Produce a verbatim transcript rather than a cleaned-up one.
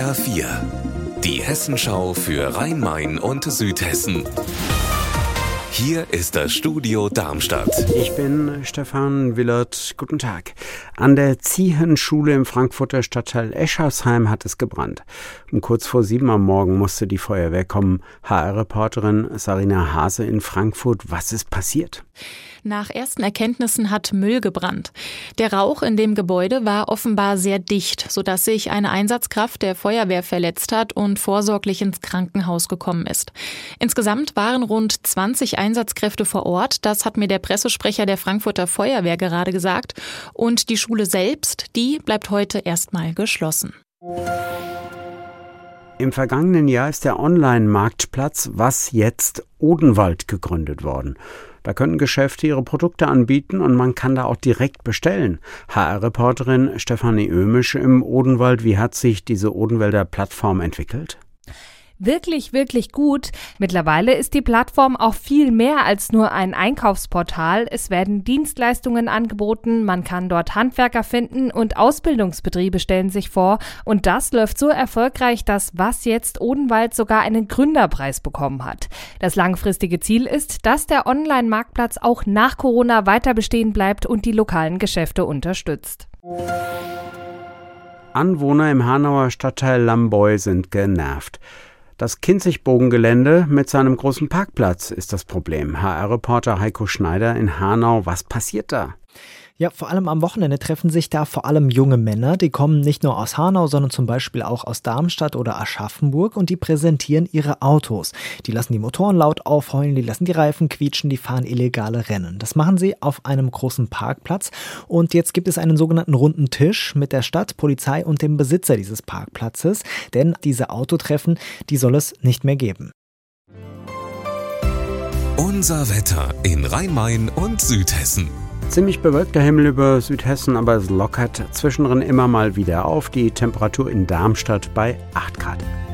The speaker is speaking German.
R vier, die Hessenschau für Rhein-Main und Südhessen. Hier ist das Studio Darmstadt. Ich bin Stefan Willert. Guten Tag. An der Ziehen-Schule im Frankfurter Stadtteil Eschersheim hat es gebrannt. Um kurz vor sieben am Morgen musste die Feuerwehr kommen. H R-Reporterin Sarina Hase in Frankfurt. Was ist passiert? Nach ersten Erkenntnissen hat Müll gebrannt. Der Rauch in dem Gebäude war offenbar sehr dicht, sodass sich eine Einsatzkraft der Feuerwehr verletzt hat und vorsorglich ins Krankenhaus gekommen ist. Insgesamt waren rund zwanzig Einsatzkräfte vor Ort. Das hat mir der Pressesprecher der Frankfurter Feuerwehr gerade gesagt. Und die Schule selbst, die bleibt heute erstmal geschlossen. Im vergangenen Jahr ist der Online-Marktplatz Was Jetzt Odenwald gegründet worden. Da können Geschäfte ihre Produkte anbieten und man kann da auch direkt bestellen. H R-Reporterin Stefanie Ömisch im Odenwald. Wie hat sich diese Odenwälder Plattform entwickelt? Wirklich, wirklich gut. Mittlerweile ist die Plattform auch viel mehr als nur ein Einkaufsportal. Es werden Dienstleistungen angeboten, man kann dort Handwerker finden und Ausbildungsbetriebe stellen sich vor. Und das läuft so erfolgreich, dass Was Jetzt Odenwald sogar einen Gründerpreis bekommen hat. Das langfristige Ziel ist, dass der Online-Marktplatz auch nach Corona weiter bestehen bleibt und die lokalen Geschäfte unterstützt. Anwohner im Hanauer Stadtteil Lamboy sind genervt. Das Kinzigbogengelände mit seinem großen Parkplatz ist das Problem. H R-Reporter Heiko Schneider in Hanau. Was passiert da? Ja, vor allem am Wochenende treffen sich da vor allem junge Männer. Die kommen nicht nur aus Hanau, sondern zum Beispiel auch aus Darmstadt oder Aschaffenburg und die präsentieren ihre Autos. Die lassen die Motoren laut aufheulen, die lassen die Reifen quietschen, die fahren illegale Rennen. Das machen sie auf einem großen Parkplatz und jetzt gibt es einen sogenannten runden Tisch mit der Stadt, Polizei und dem Besitzer dieses Parkplatzes, denn diese Autotreffen, die soll es nicht mehr geben. Unser Wetter in Rhein-Main und Südhessen. Ziemlich bewölkter Himmel über Südhessen, aber es lockert zwischendrin immer mal wieder auf. Die Temperatur in Darmstadt bei acht Grad.